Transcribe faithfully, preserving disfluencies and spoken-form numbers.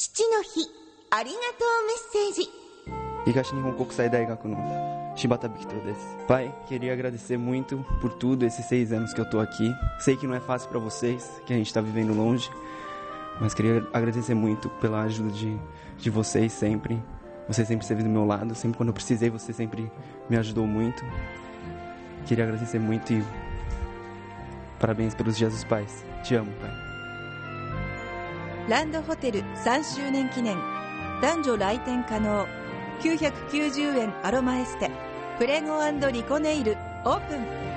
父の日ありがとうメッセージ。 東日本国際大学のShibata Victorです。Pai, queria agradecer muito por tudo esses seis anos que eu tô aqui. Sei que não é fácil para vocês, que a gente tá vivendo longe, mas queria agradecer muito pela ajuda de, de vocês sempre. Você sempre esteve do meu lado, sempre quando eu precisei, você sempre me ajudou muito. Queria agradecer muito e parabéns pelos Dias dos Pais. Te amo, pai. ランドホテルさんしゅうねん記念、男女来店可能、きゅうひゃくきゅうじゅうえんアロマエステプレゴ&リコネイルオープン。